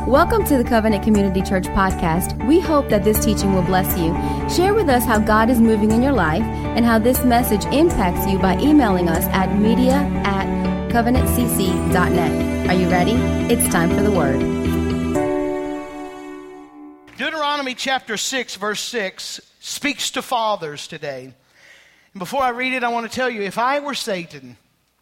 Welcome to the Covenant Community Church podcast. We hope that this teaching will bless you. Share with us how God is moving in your life and how this message impacts you by emailing us at media@covenantcc.net. Are you ready? It's time for the Word. Deuteronomy chapter 6, verse 6 speaks to fathers today. And before I read it, I want to tell you, if I were Satan,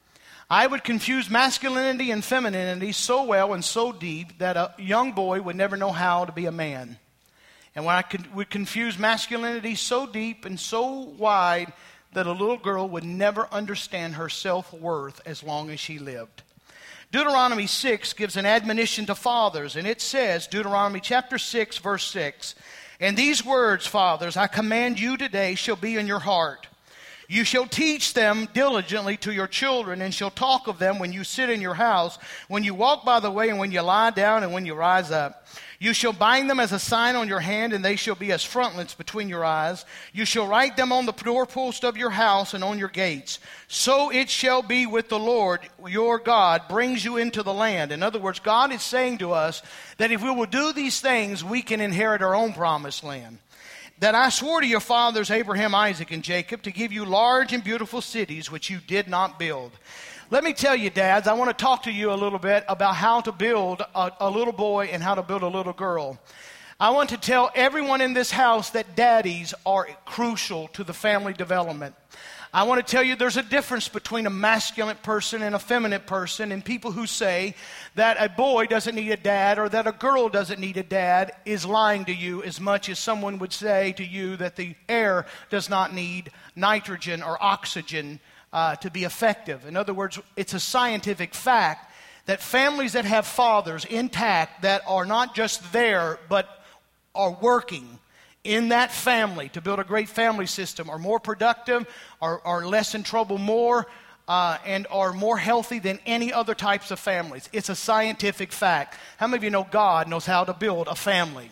I would confuse masculinity and femininity so well and so deep that a young boy would never know how to be a man. And when I would confuse masculinity so deep and so wide that a little girl would never understand her self-worth as long as she lived. Deuteronomy 6 gives an admonition to fathers, and it says, Deuteronomy chapter 6, verse 6, "And these words, fathers, I command you today shall be in your heart. You shall teach them diligently to your children, and shall talk of them when you sit in your house, when you walk by the way, and when you lie down, and when you rise up. You shall bind them as a sign on your hand, and they shall be as frontlets between your eyes. You shall write them on the doorpost of your house and on your gates. So it shall be with the Lord your God brings you into the land." In other words, God is saying to us that if we will do these things, we can inherit our own promised land. "That I swore to your fathers Abraham, Isaac, and Jacob to give you large and beautiful cities which you did not build." Let me tell you, dads, I want to talk to you a little bit about how to build a little boy and how to build a little girl. I want to tell everyone in this house that daddies are crucial to the family development. I want to tell you there's a difference between a masculine person and a feminine person, and people who say that a boy doesn't need a dad or that a girl doesn't need a dad is lying to you as much as someone would say to you that the air does not need nitrogen or oxygen to be effective. In other words, it's a scientific fact that families that have fathers intact that are not just there but are working in that family to build a great family system are more productive, are less in trouble more, and are more healthy than any other types of families. It's a scientific fact. How many of you know God knows how to build a family?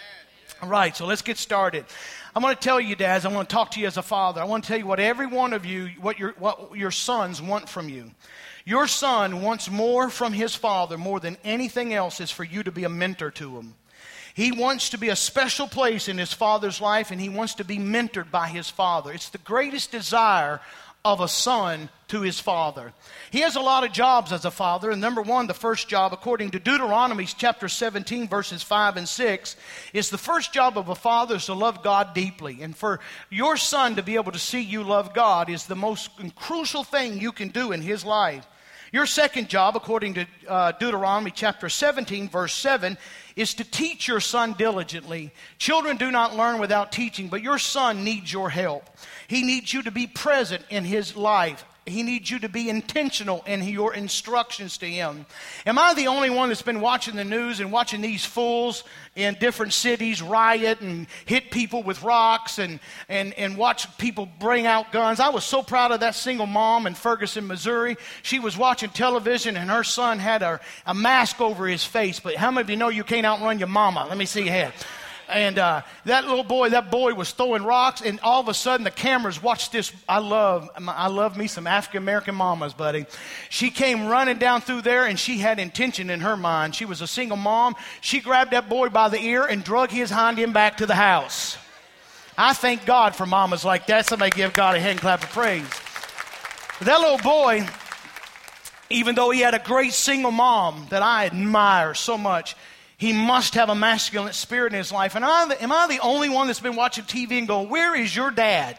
All right, so let's get started. I'm going to tell you, dads, I want to talk to you as a father. I want to tell you what every one of you, what your sons want from you. Your son wants more from his father more than anything else is for you to be a mentor to him. He wants to be a special place in his father's life, and he wants to be mentored by his father. It's the greatest desire of a son to his father. He has a lot of jobs as a father, and number one, the first job, according to Deuteronomy chapter 17, verses 5 and 6, is the first job of a father is to love God deeply. And for your son to be able to see you love God is the most crucial thing you can do in his life. Your second job, according to Deuteronomy chapter 17, verse 7, is to teach your son diligently. Children do not learn without teaching, but your son needs your help. He needs you to be present in his life. He needs you to be intentional in your instructions to him. Am I the only one that's been watching the news and watching these fools in different cities riot and hit people with rocks and watch people bring out guns? I was so proud of that single mom in Ferguson, Missouri. She was watching television and her son had a mask over his face. But how many of you know you can't outrun your mama? Let me see your hand. And that boy was throwing rocks, and all of a sudden the cameras watched this. I love me some African-American mamas, buddy. She came running down through there, and she had intention in her mind. She was a single mom. She grabbed that boy by the ear and drug his hind end back to the house. I thank God for mamas like that. Somebody give God a hand clap of praise. But that little boy, even though he had a great single mom that I admire so much, he must have a masculine spirit in his life. And am I the only one that's been watching TV and going, "Where is your dad?"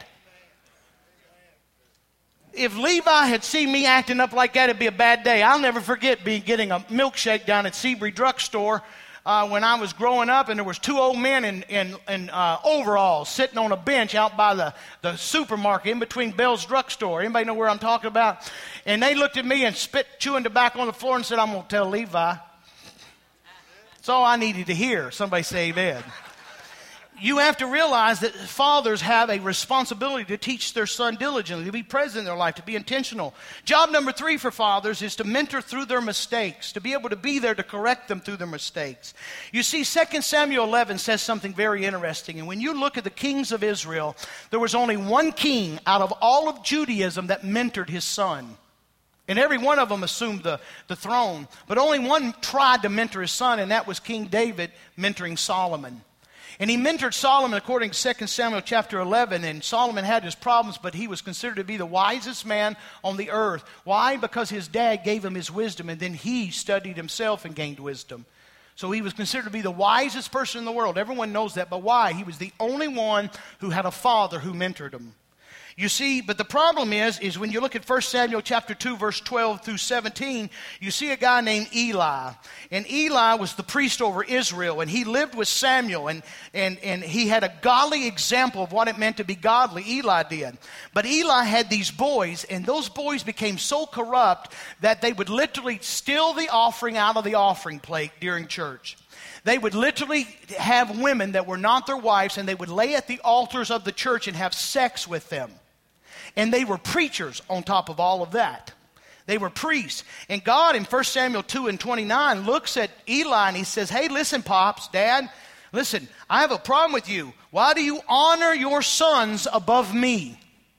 If Levi had seen me acting up like that, it'd be a bad day. I'll never forget getting a milkshake down at Seabury Drugstore when I was growing up, and there was two old men in overalls sitting on a bench out by the supermarket in between Bell's Drugstore. Anybody know where I'm talking about? And they looked at me and spit chewing tobacco on the floor and said, "I'm going to tell Levi." That's all I needed to hear. Somebody say amen. You have to realize that fathers have a responsibility to teach their son diligently, to be present in their life, to be intentional. Job number 3 for fathers is to mentor through their mistakes, to be able to be there to correct them through their mistakes. You see, 2 Samuel 11 says something very interesting. And when you look at the kings of Israel, there was only one king out of all of Judaism that mentored his son. And every one of them assumed the throne. But only one tried to mentor his son, and that was King David mentoring Solomon. And he mentored Solomon according to 2 Samuel chapter 11. And Solomon had his problems, but he was considered to be the wisest man on the earth. Why? Because his dad gave him his wisdom, and then he studied himself and gained wisdom. So he was considered to be the wisest person in the world. Everyone knows that. But why? He was the only one who had a father who mentored him. You see, but the problem is when you look at 1 Samuel chapter 2, verse 12 through 17, you see a guy named Eli. And Eli was the priest over Israel, and he lived with Samuel, and he had a godly example of what it meant to be godly. Eli did. But Eli had these boys, and those boys became so corrupt that they would literally steal the offering out of the offering plate during church. They would literally have women that were not their wives, and they would lay at the altars of the church and have sex with them. And they were preachers on top of all of that. They were priests. And God in 1 Samuel 2 and 29 looks at Eli and he says, hey, listen, Pops, Dad, listen, I have a problem with you. Why do you honor your sons above me?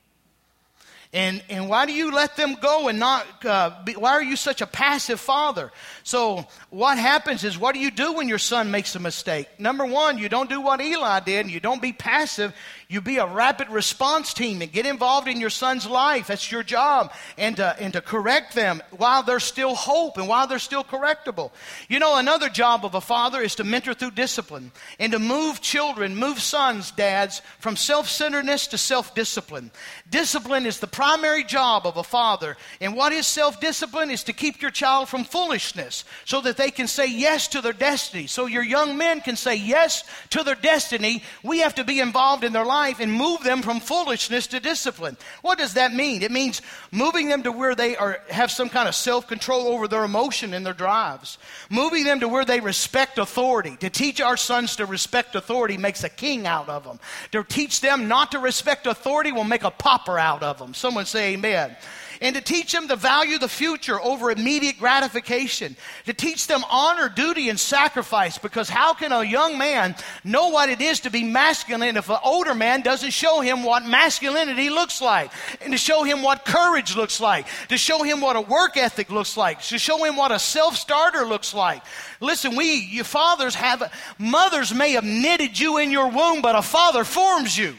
And why do you let them go and not, why are you such a passive father? So what happens is, what do you do when your son makes a mistake? Number one, you don't do what Eli did, and you don't be passive. You be a rapid response team and get involved in your son's life. That's your job. And to correct them while there's still hope and while they're still correctable. You know, another job of a father is to mentor through discipline and to move children, move sons, dads, from self-centeredness to self-discipline. Discipline is the primary job of a father. And what is self-discipline? Is to keep your child from foolishness so that they can say yes to their destiny. So your young men can say yes to their destiny. We have to be involved in their life and move them from foolishness to discipline. What does that mean? It means moving them to where they have some kind of self-control over their emotion and their drives. Moving them to where they respect authority. To teach our sons to respect authority makes a king out of them. To teach them not to respect authority will make a pauper out of them. Someone say amen. And to teach them to value the future over immediate gratification. To teach them honor, duty, and sacrifice. Because how can a young man know what it is to be masculine if an older man doesn't show him what masculinity looks like? And to show him what courage looks like. To show him what a work ethic looks like. To show him what a self-starter looks like. Listen, you fathers mothers may have knitted you in your womb, but a father forms you.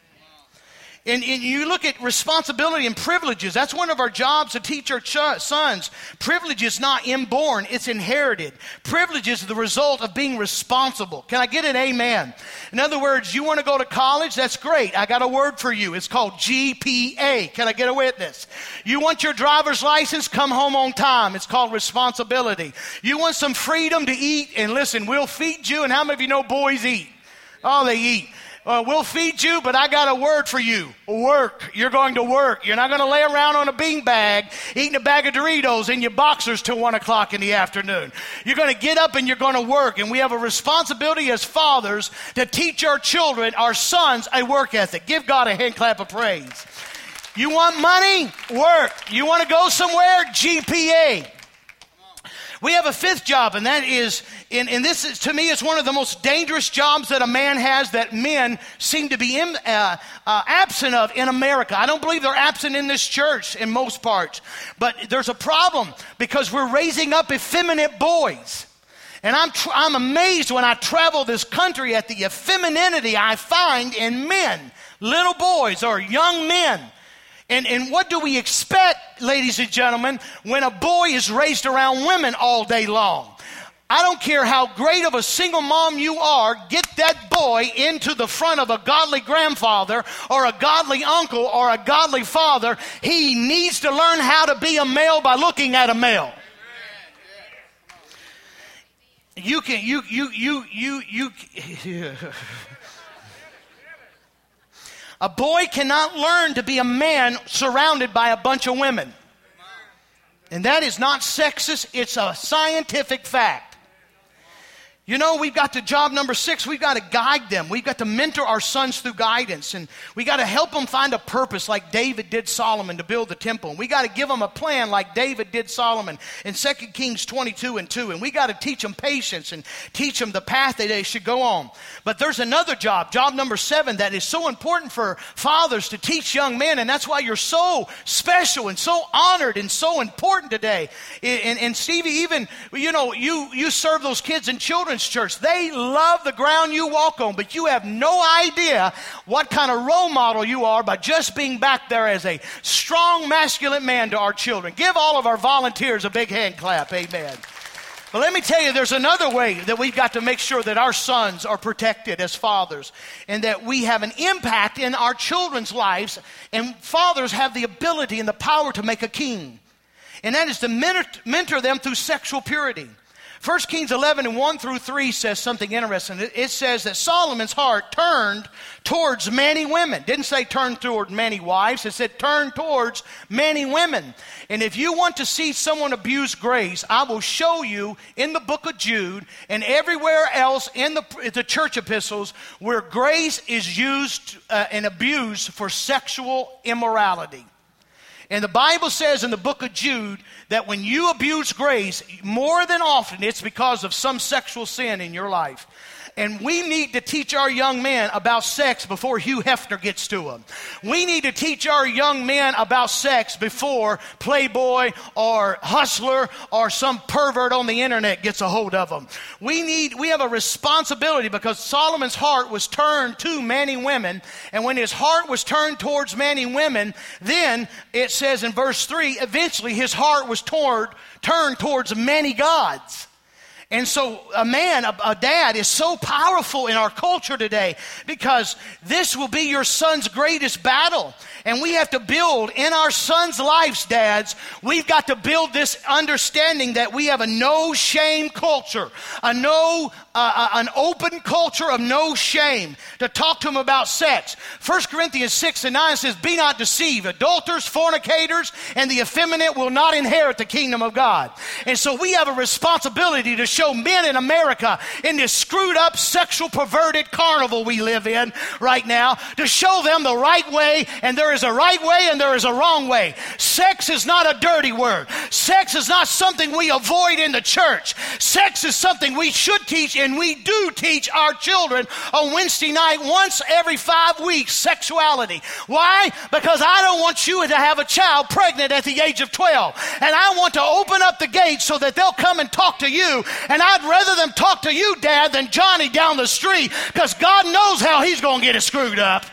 And you look at responsibility and privileges. That's one of our jobs, to teach our sons. Privilege is not inborn, it's inherited. Privilege is the result of being responsible. Can I get an amen? In other words, you want to go to college? That's great. I got a word for you. It's called GPA. Can I get a witness? You want your driver's license? Come home on time. It's called responsibility. You want some freedom to eat? And listen, we'll feed you. And how many of you know boys eat? Oh, they eat. We'll feed you, but I got a word for you. Work. You're going to work. You're not going to lay around on a beanbag eating a bag of Doritos in your boxers till 1 o'clock in the afternoon. You're going to get up and you're going to work. And we have a responsibility as fathers to teach our children, our sons, a work ethic. Give God a hand clap of praise. You want money? Work. You want to go somewhere? GPA. We have a fifth job, and that is, and this is, to me, is one of the most dangerous jobs that a man has that men seem to be absent of in America. I don't believe they're absent in this church in most parts. But there's a problem because we're raising up effeminate boys. And I'm amazed when I travel this country at the effeminacy I find in men, little boys or young men. And what do we expect, ladies and gentlemen, when a boy is raised around women all day long? I don't care how great of a single mom you are, get that boy into the front of a godly grandfather or a godly uncle or a godly father. He needs to learn how to be a male by looking at a male. A boy cannot learn to be a man surrounded by a bunch of women. And that is not sexist, it's a scientific fact. You know, we've got to job number 6. We've got to guide them. We've got to mentor our sons through guidance. And we got to help them find a purpose like David did Solomon to build the temple. And we got to give them a plan like David did Solomon in 2 Kings 22:2. And we got to teach them patience and teach them the path that they should go on. But there's another job number 7, that is so important for fathers to teach young men. And that's why you're so special and so honored and so important today. And Stevie, even, you know, you serve those kids in children's church. They love the ground you walk on, but you have no idea what kind of role model you are by just being back there as a strong masculine man to our children. Give all of our volunteers a big hand clap. Amen. But let me tell you, there's another way that we've got to make sure that our sons are protected as fathers and that we have an impact in our children's lives, and fathers have the ability and the power to make a king. And that is to mentor them through sexual purity. 1 Kings 11:1-3 says something interesting. It says that Solomon's heart turned towards many women. Didn't say turned toward many wives. It said turned towards many women. And if you want to see someone abuse grace, I will show you in the book of Jude and everywhere else in the church epistles where grace is used and abused for sexual immorality. And the Bible says in the book of Jude that when you abuse grace, more than often it's because of some sexual sin in your life. And we need to teach our young men about sex before Hugh Hefner gets to them. We need to teach our young men about sex before Playboy or Hustler or some pervert on the internet gets a hold of them. We have a responsibility because Solomon's heart was turned to many women. And when his heart was turned towards many women, then it says in verse 3, eventually his heart was turned towards many gods. And so a dad is so powerful in our culture today because this will be your son's greatest battle. And we have to build in our sons' lives, dads, we've got to build this understanding that we have a no shame culture, an open culture of no shame to talk to them about sex. 1 Corinthians 6:9 says, be not deceived. Adulterers, fornicators, and the effeminate will not inherit the kingdom of God. And so we have a responsibility to show men in America in this screwed up sexual perverted carnival we live in right now, to show them the right way, and there is a right way and there is a wrong way. Sex is not a dirty word. Sex is not something we avoid in the church. Sex is something we should teach, and we do teach our children on Wednesday night once every 5 weeks, sexuality. Why? Because I don't want you to have a child pregnant at the age of 12. And I want to open up the gate so that they'll come and talk to you. And I'd rather them talk to you, Dad, than Johnny down the street, because God knows how he's going to get it screwed up.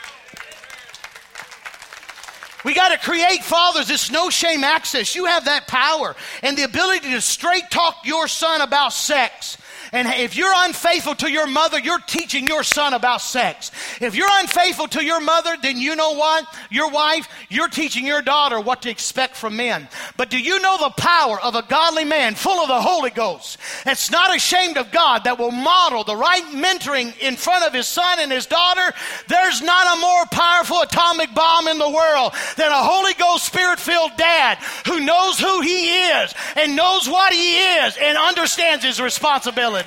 We got to create, fathers, this no shame access. You have that power and the ability to straight talk your son about sex. And if you're unfaithful to your mother, you're teaching your son about sex. If you're unfaithful to your mother, then you know what? Your wife, you're teaching your daughter what to expect from men. But do you know the power of a godly man full of the Holy Ghost that's not ashamed of God, that will model the right mentoring in front of his son and his daughter? There's not a more powerful atomic bomb in the world than a Holy Ghost Spirit-filled dad who knows who he is and knows what he is and understands his responsibility.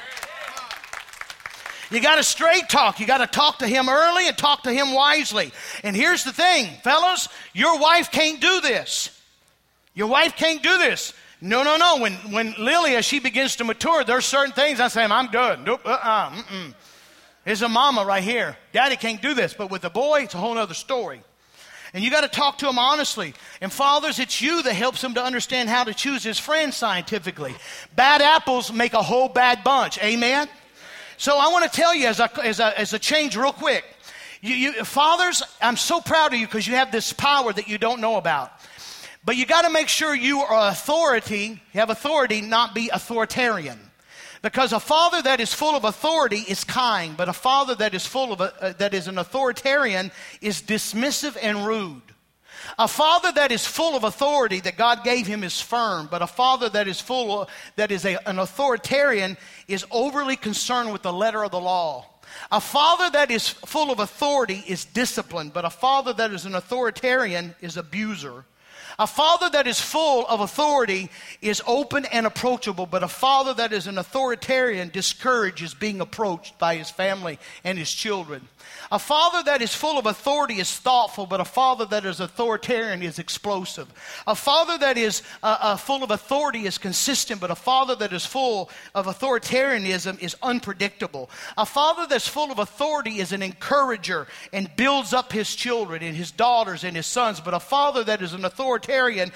You got to straight talk. You got to talk to him early and talk to him wisely. And here's the thing, fellas, your wife can't do this. Your wife can't do this. No. When Lily, as she begins to mature, there's certain things I say, I'm good. Nope, There's a mama right here. Daddy can't do this. But with the boy, it's a whole other story. And you got to talk to him honestly. And fathers, it's you that helps him to understand how to choose his friends scientifically. Bad apples make a whole bad bunch. Amen? So I want to tell you as a change real quick. Fathers, I'm so proud of you because you have this power that you don't know about. But you got to make sure you are you have authority, not be authoritarian. Because a father that is full of authority is kind, but a father that is that is an authoritarian is dismissive and rude. A father that is full of authority that God gave him is firm, but a father that is an authoritarian is overly concerned with the letter of the law. A father that is full of authority is disciplined, but a father that is an authoritarian is abuser. A father that is full of authority is open and approachable, but a father that is an authoritarian discourages being approached by his family and his children. A father that is full of authority is thoughtful, but a father that is authoritarian is explosive. A father that is full of authority is consistent, but a father that is full of authoritarianism is unpredictable. A father that's full of authority is an encourager and builds up his children and his daughters and his sons, but a father that is an authoritarian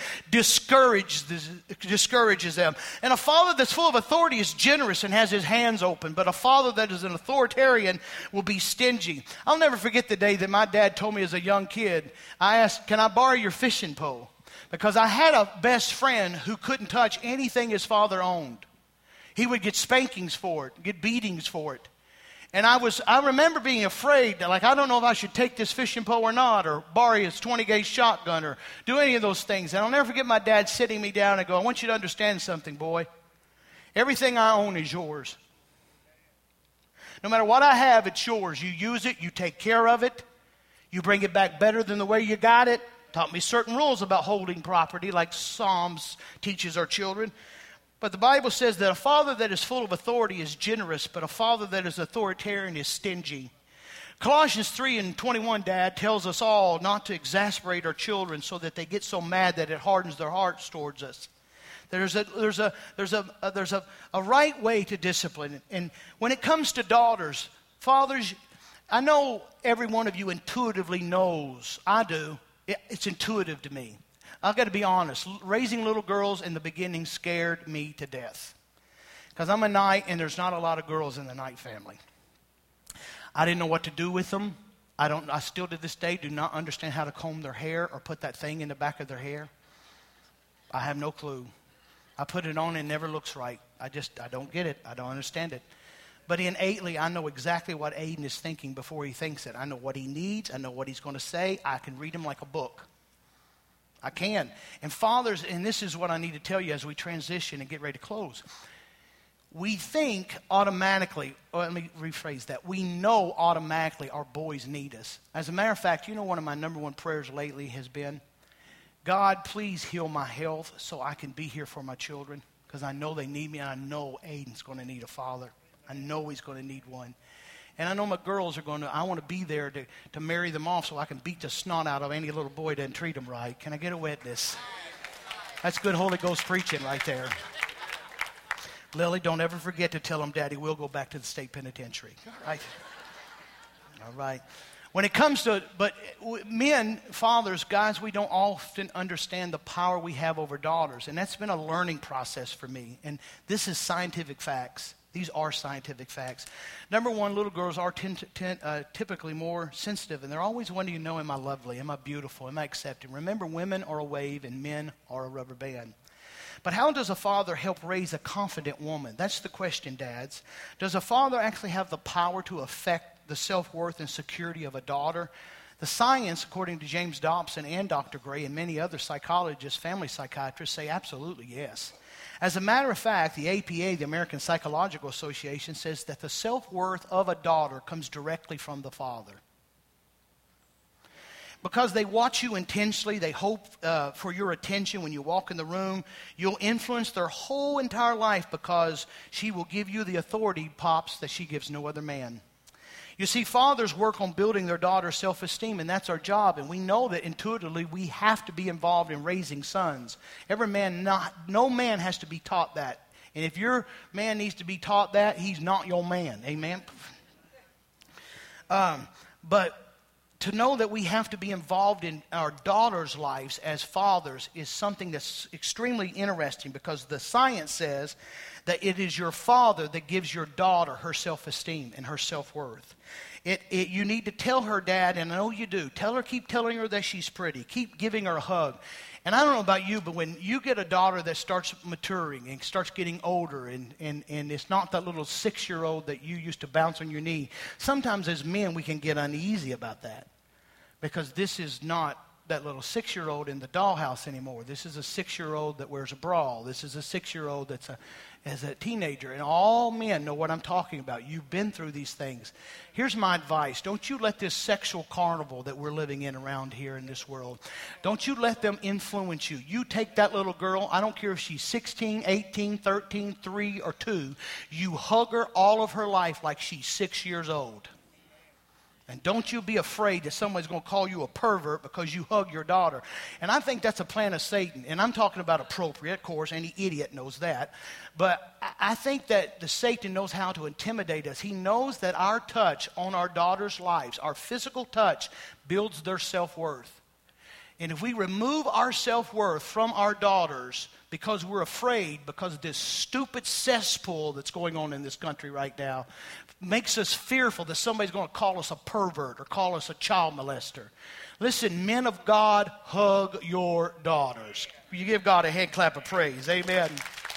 discourages them. And a father that's full of authority is generous and has his hands open, but a father that is an authoritarian will be stingy. I'll never forget the day that my dad told me as a young kid, I asked, "Can I borrow your fishing pole?" Because I had a best friend who couldn't touch anything his father owned. He would get spankings for it, get beatings for it. And I remember being afraid, like, I don't know if I should take this fishing pole or not, or borrow his 20-gauge shotgun, or do any of those things. And I'll never forget my dad sitting me down and go, "I want you to understand something, boy. Everything I own is yours. No matter what I have, it's yours. You use it, you take care of it, you bring it back better than the way you got it." Taught me certain rules about holding property, like Psalms teaches our children. But the Bible says that a father that is full of authority is generous, but a father that is authoritarian is stingy. Colossians 3:21, Dad, tells us all not to exasperate our children so that they get so mad that it hardens their hearts towards us. There's a right way to discipline. And when it comes to daughters, fathers, I know every one of you intuitively knows. I do. It's intuitive to me. I've got to be honest. Raising little girls in the beginning scared me to death. Because I'm a Knight and there's not a lot of girls in the Knight family. I didn't know what to do with them. I still to this day do not understand how to comb their hair or put that thing in the back of their hair. I have no clue. I put it on and it never looks right. I don't get it. I don't understand it. But innately, I know exactly what Aiden is thinking before he thinks it. I know what he needs. I know what he's going to say. I can read him like a book. I can. And fathers, and this is what I need to tell you as we transition and get ready to close. We think automatically, or let me rephrase that. We know automatically our boys need us. As a matter of fact, you know one of my number one prayers lately has been, "God, please heal my health so I can be here for my children, because I know they need me, and I know Aiden's going to need a father. I know he's going to need one. And I know my girls are going to, I want to be there to marry them off so I can beat the snot out of any little boy that doesn't treat them right. Can I get a witness?" That's good Holy Ghost preaching right there. Lily, don't ever forget to tell them Daddy will go back to the state penitentiary. Right? All right. When it comes to, but men, fathers, guys, we don't often understand the power we have over daughters. And that's been a learning process for me. And this is scientific facts. These are scientific facts. Number one, little girls are typically more sensitive. And they're always wanting to know, am I lovely? Am I beautiful? Am I accepted? Remember, women are a wave and men are a rubber band. But how does a father help raise a confident woman? That's the question, dads. Does a father actually have the power to affect the self-worth and security of a daughter? The science, according to James Dobson and Dr. Gray and many other psychologists, family psychiatrists, say absolutely yes. As a matter of fact, the APA, the American Psychological Association, says that the self-worth of a daughter comes directly from the father. Because they watch you intensely, they hope for your attention when you walk in the room. You'll influence their whole entire life because she will give you the authority, Pops, that she gives no other man. You see, fathers work on building their daughter's self-esteem, and that's our job. And we know that intuitively we have to be involved in raising sons. No man has to be taught that. And if your man needs to be taught that, he's not your man. Amen? But to know that we have to be involved in our daughters' lives as fathers is something that's extremely interesting, because the science says that it is your father that gives your daughter her self-esteem and her self-worth. You need to tell her, Dad, and I know you do, keep telling her that she's pretty. Keep giving her a hug. And I don't know about you, but when you get a daughter that starts maturing and starts getting older and it's not that little 6-year-old that you used to bounce on your knee, sometimes as men we can get uneasy about that, because this is not that little 6-year-old in the dollhouse anymore. This is a 6-year-old that wears a bra. This is a 6-year-old that's a teenager. And all men know what I'm talking about. You've been through these things. Here's my advice. Don't you let this sexual carnival that we're living in around here in this world, don't you let them influence you. You take that little girl, I don't care if she's 16, 18, 13, 3, or 2, you hug her all of her life like she's 6 years old. And don't you be afraid that somebody's going to call you a pervert because you hug your daughter. And I think that's a plan of Satan. And I'm talking about appropriate, of course. Any idiot knows that. But I think that the Satan knows how to intimidate us. He knows that our touch on our daughters' lives, our physical touch, builds their self-worth. And if we remove our self-worth from our daughters because we're afraid, because of this stupid cesspool that's going on in this country right now, makes us fearful that somebody's going to call us a pervert or call us a child molester. Listen, men of God, hug your daughters. You give God a hand clap of praise. Amen.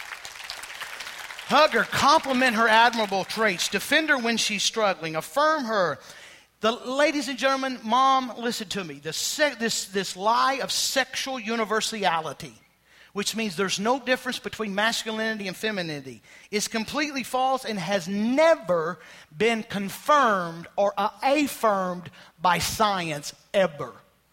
Hug her, compliment her admirable traits, defend her when she's struggling, affirm her. Ladies and gentlemen, mom, listen to me. This lie of sexual universality, which means there's no difference between masculinity and femininity, is completely false and has never been confirmed or affirmed by science ever.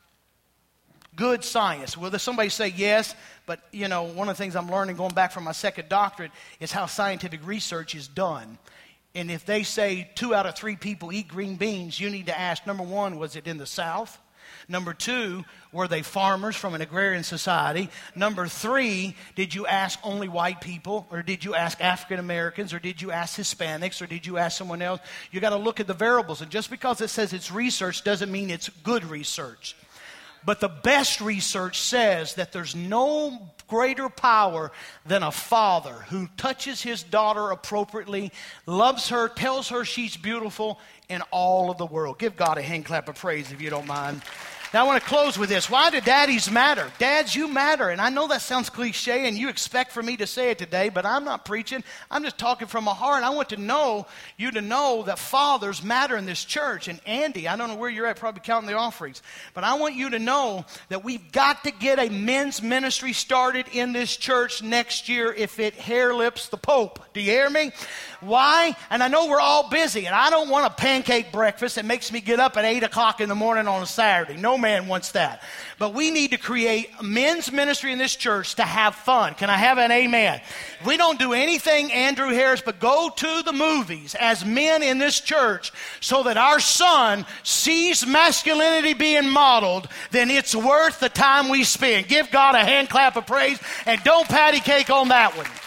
Good science. Will somebody say yes? But, one of the things I'm learning going back from my second doctorate is how scientific research is done. And if they say 2 out of 3 people eat green beans, you need to ask, number 1, was it in the South? Number 2, were they farmers from an agrarian society? Number 3, did you ask only white people? Or did you ask African Americans? Or did you ask Hispanics? Or did you ask someone else? You got to look at the variables. And just because it says it's research doesn't mean it's good research. But the best research says that there's no greater power than a father who touches his daughter appropriately, loves her, tells her she's beautiful in all of the world. Give God a hand clap of praise if you don't mind. Now I want to close with this. Why do daddies matter? Dads, you matter. And I know that sounds cliche and you expect for me to say it today, but I'm not preaching. I'm just talking from my heart. I want you to know that fathers matter in this church. And Andy, I don't know where you're at, probably counting the offerings, but I want you to know that we've got to get a men's ministry started in this church next year if it hair lips the Pope. Do you hear me? Why? And I know we're all busy, and I don't want a pancake breakfast that makes me get up at 8 o'clock in the morning on a Saturday. No man wants that. But we need to create men's ministry in this church to have fun. Can I have an amen? We don't do anything, Andrew Harris, but go to the movies as men in this church so that our son sees masculinity being modeled, then it's worth the time we spend. Give God a hand clap of praise, and don't patty cake on that one.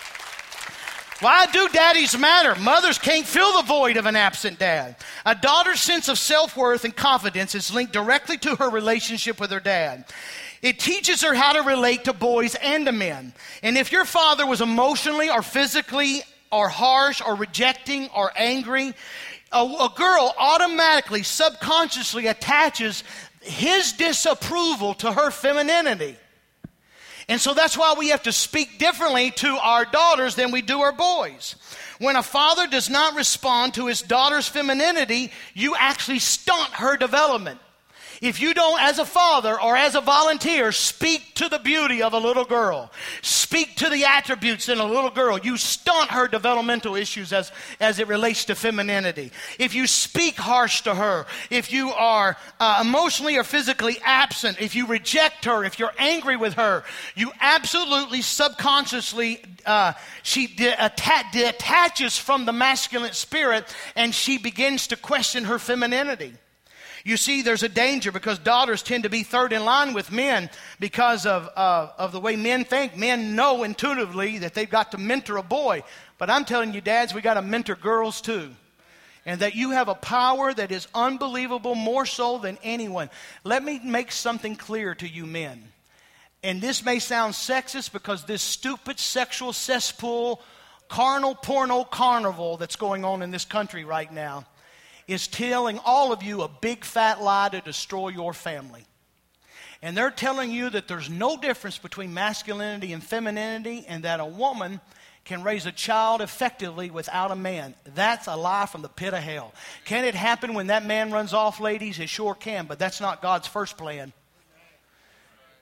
Why do daddies matter? Mothers can't fill the void of an absent dad. A daughter's sense of self-worth and confidence is linked directly to her relationship with her dad. It teaches her how to relate to boys and to men. And if your father was emotionally or physically or harsh or rejecting or angry, a girl automatically, subconsciously attaches his disapproval to her femininity. And so that's why we have to speak differently to our daughters than we do our boys. When a father does not respond to his daughter's femininity, you actually stunt her development. If you don't, as a father or as a volunteer, speak to the beauty of a little girl, speak to the attributes in a little girl, you stunt her developmental issues as it relates to femininity. If you speak harsh to her, if you are emotionally or physically absent, if you reject her, if you're angry with her, you absolutely subconsciously, she detaches from the masculine spirit and she begins to question her femininity. You see, there's a danger because daughters tend to be third in line with men because of the way men think. Men know intuitively that they've got to mentor a boy. But I'm telling you, dads, we got to mentor girls too. And that you have a power that is unbelievable, more so than anyone. Let me make something clear to you men. And this may sound sexist because this stupid sexual cesspool, carnal porno carnival that's going on in this country right now is telling all of you a big fat lie to destroy your family. And they're telling you that there's no difference between masculinity and femininity and that a woman can raise a child effectively without a man. That's a lie from the pit of hell. Can it happen when that man runs off, ladies? It sure can, but that's not God's first plan.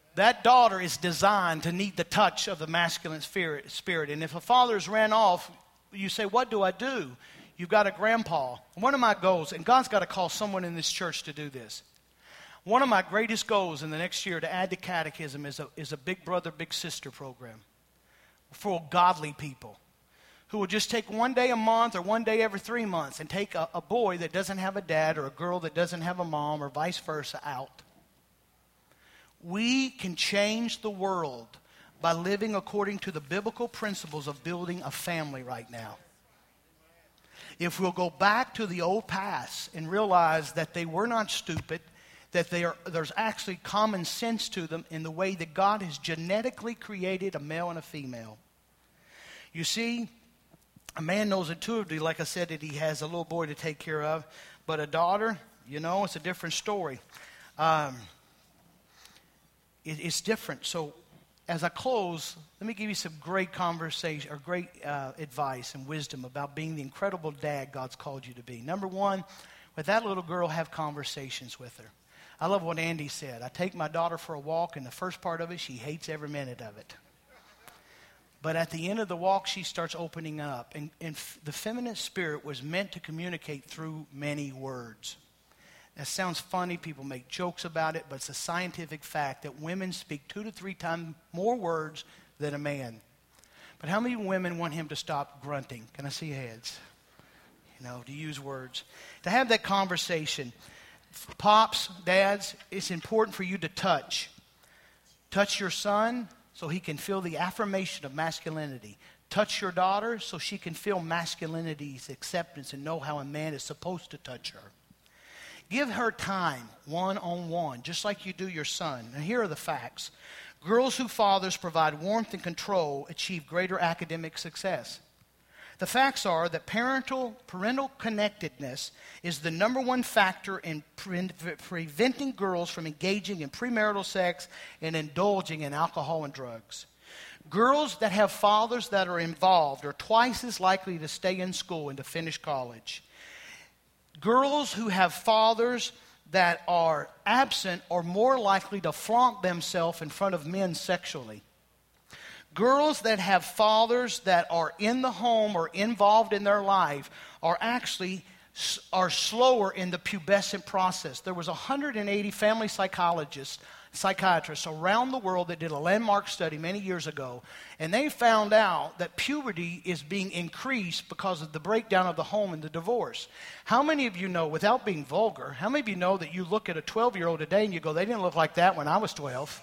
That daughter is designed to need the touch of the masculine spirit. And if a father's ran off, you say, what do I do? You've got a grandpa. One of my goals, and God's got to call someone in this church to do this. One of my greatest goals in the next year to add to catechism is a big brother, big sister program for godly people who will just take one day a month or one day every 3 months and take a boy that doesn't have a dad or a girl that doesn't have a mom or vice versa out. We can change the world by living according to the biblical principles of building a family right now. If we'll go back to the old past and realize that they were not stupid, that there's actually common sense to them in the way that God has genetically created a male and a female. You see, a man knows intuitively, like I said, that he has a little boy to take care of. But a daughter, it's a different story. It's different. So as I close, let me give you some great conversation or great advice and wisdom about being the incredible dad God's called you to be. Number one, with that little girl, have conversations with her. I love what Andy said. I take my daughter for a walk, and the first part of it, she hates every minute of it. But at the end of the walk, she starts opening up. And the feminine spirit was meant to communicate through many words. That sounds funny. People make jokes about it, but it's a scientific fact that women speak 2 to 3 times more words than a man. But how many women want him to stop grunting? Can I see heads? To use words. To have that conversation. Pops, dads, it's important for you to touch. Touch your son so he can feel the affirmation of masculinity. Touch your daughter so she can feel masculinity's acceptance and know how a man is supposed to touch her. Give her time, one-on-one, just like you do your son. And here are the facts. Girls whose fathers provide warmth and control achieve greater academic success. The facts are that parental connectedness is the number one factor in preventing girls from engaging in premarital sex and indulging in alcohol and drugs. Girls that have fathers that are involved are twice as likely to stay in school and to finish college. Girls who have fathers that are absent are more likely to flaunt themselves in front of men sexually. Girls that have fathers that are in the home or involved in their life are slower in the pubescent process. There was 180 family psychiatrists around the world that did a landmark study many years ago, and they found out that puberty is being increased because of the breakdown of the home and the divorce. How many of you know, without being vulgar, how many of you know that you look at a 12-year-old today and you go, they didn't look like that when I was 12?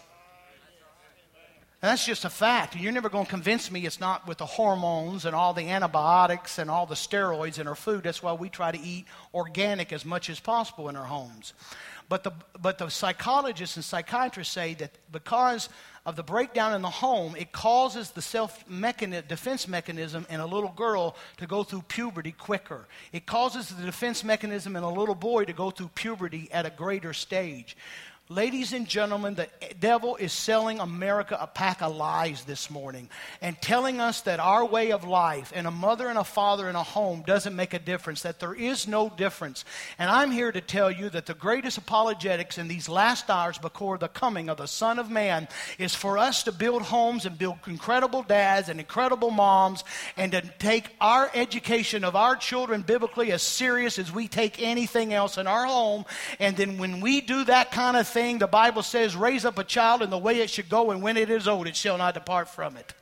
And that's just a fact. You're never going to convince me it's not with the hormones and all the antibiotics and all the steroids in our food. That's why we try to eat organic as much as possible in our homes. But the psychologists and psychiatrists say that because of the breakdown in the home, it causes the defense mechanism in a little girl to go through puberty quicker. It causes the defense mechanism in a little boy to go through puberty at a greater stage. Ladies and gentlemen, the devil is selling America a pack of lies this morning and telling us that our way of life and a mother and a father in a home doesn't make a difference, that there is no difference. And I'm here to tell you that the greatest apologetics in these last hours before the coming of the Son of Man is for us to build homes and build incredible dads and incredible moms and to take our education of our children biblically as serious as we take anything else in our home. And then when we do that kind of thing, the Bible says, raise up a child in the way it should go, and when it is old, it shall not depart from it.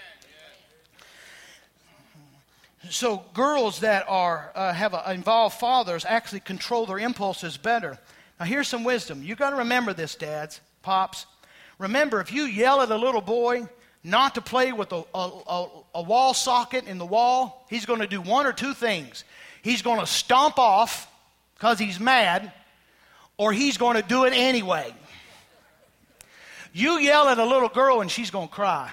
So girls that have involved fathers actually control their impulses better. Now here's some wisdom. You've got to remember this, dads, pops. Remember, if you yell at a little boy not to play with a wall socket in the wall, he's going to do one or two things. He's going to stomp off because he's mad, or he's going to do it anyway. You yell at a little girl and she's going to cry.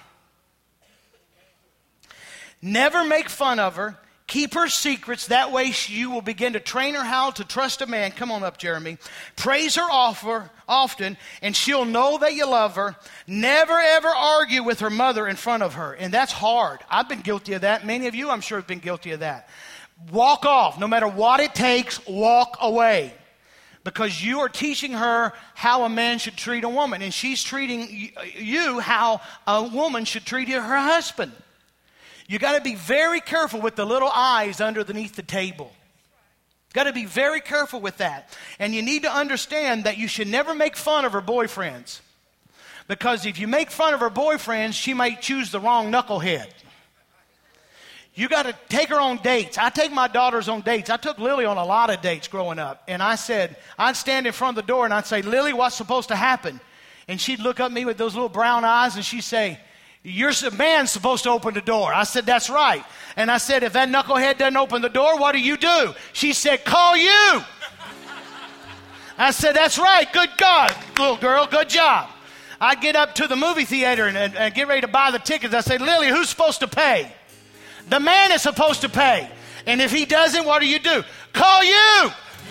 Never make fun of her. Keep her secrets. That way you will begin to train her how to trust a man. Come on up, Jeremy. Praise her often, and she'll know that you love her. Never, ever argue with her mother in front of her. And that's hard. I've been guilty of that. Many of you, I'm sure, have been guilty of that. Walk off. No matter what it takes, walk away. Because you are teaching her how a man should treat a woman, and she's treating you how a woman should treat her husband. You got to be very careful with the little eyes underneath the table. Got to be very careful with that. And you need to understand that you should never make fun of her boyfriends. Because if you make fun of her boyfriends, she might choose the wrong knucklehead. You got to take her on dates. I take my daughters on dates. I took Lily on a lot of dates growing up. And I said, I'd stand in front of the door and I'd say, Lily, what's supposed to happen? And she'd look up at me with those little brown eyes and she'd say, you're a man supposed to open the door. I said, that's right. And I said, if that knucklehead doesn't open the door, what do? She said, call you. I said, that's right. Good God, little girl, good job. I'd get up to the movie theater and get ready to buy the tickets. I said, Lily, who's supposed to pay? The man is supposed to pay. And if he doesn't, what do? Call you.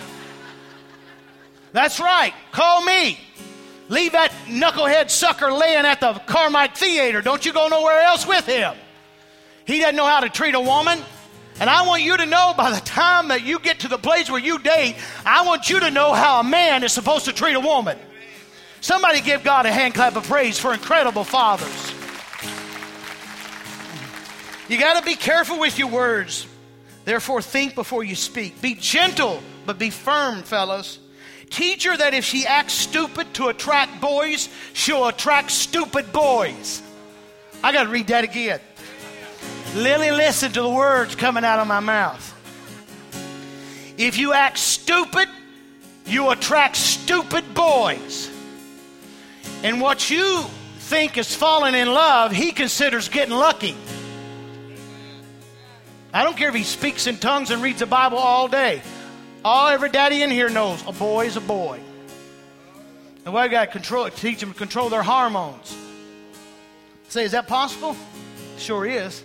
That's right. Call me. Leave that knucklehead sucker laying at the Carmike Theater. Don't you go nowhere else with him. He doesn't know how to treat a woman. And I want you to know by the time that you get to the place where you date, I want you to know how a man is supposed to treat a woman. Somebody give God a hand clap of praise for incredible fathers. You got to be careful with your words. Therefore, think before you speak. Be gentle, but be firm, fellas. Teach her that if she acts stupid to attract boys, she'll attract stupid boys. I got to read that again. Lily, listen to the words coming out of my mouth. If you act stupid, you attract stupid boys. And what you think is falling in love, he considers getting lucky. I don't care if he speaks in tongues and reads the Bible all day. Every daddy in here knows a boy is a boy. And we got to teach them to control their hormones. Say, is that possible? Sure is.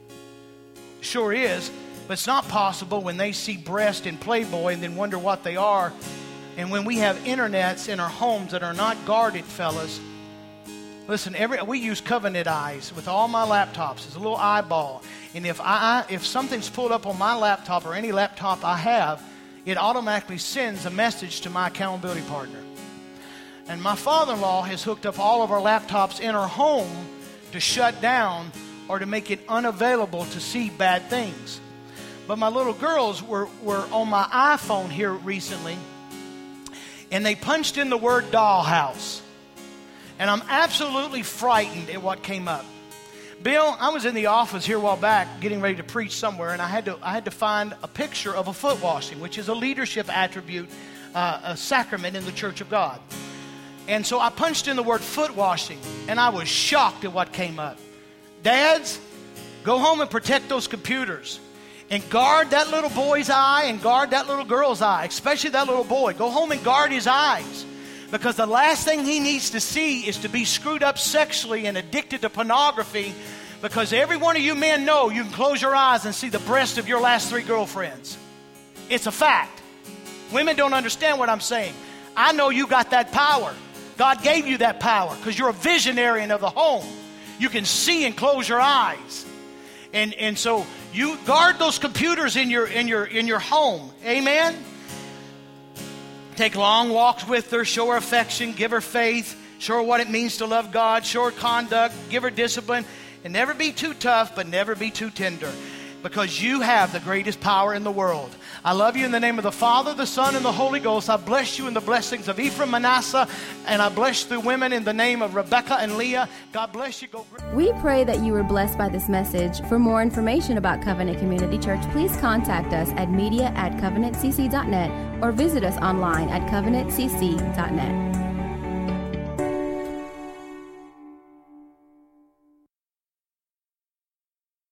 Sure is. But it's not possible when they see breast in Playboy and then wonder what they are. And when we have internets in our homes that are not guarded, fellas. Listen, we use Covenant Eyes with all my laptops. It's a little eyeball. And if something's pulled up on my laptop or any laptop I have, it automatically sends a message to my accountability partner. And my father-in-law has hooked up all of our laptops in our home to shut down or to make it unavailable to see bad things. But my little girls were on my iPhone here recently, and they punched in the word dollhouse. And I'm absolutely frightened at what came up. Bill, I was in the office here a while back getting ready to preach somewhere, and I had to find a picture of a foot washing, which is a leadership attribute, a sacrament in the Church of God. And so I punched in the word foot washing, and I was shocked at what came up. Dads, go home and protect those computers. And guard that little boy's eye and guard that little girl's eye, especially that little boy. Go home and guard his eyes. Because the last thing he needs to see is to be screwed up sexually and addicted to pornography. Because every one of you men know you can close your eyes and see the breast of your last 3 girlfriends. It's a fact. Women don't understand what I'm saying. I know you got that power. God gave you that power because you're a visionary of the home. You can see and close your eyes. And so you guard those computers in your home. Amen? Take long walks with her, show her affection, give her faith, show her what it means to love God, show her conduct, give her discipline, and never be too tough, but never be too tender, because you have the greatest power in the world. I love you in the name of the Father, the Son, and the Holy Ghost. I bless you in the blessings of Ephraim, Manasseh, and I bless the women in the name of Rebecca and Leah. God bless you. We pray that you were blessed by this message. For more information about Covenant Community Church, please contact us at media@covenantcc.net or visit us online at covenantcc.net.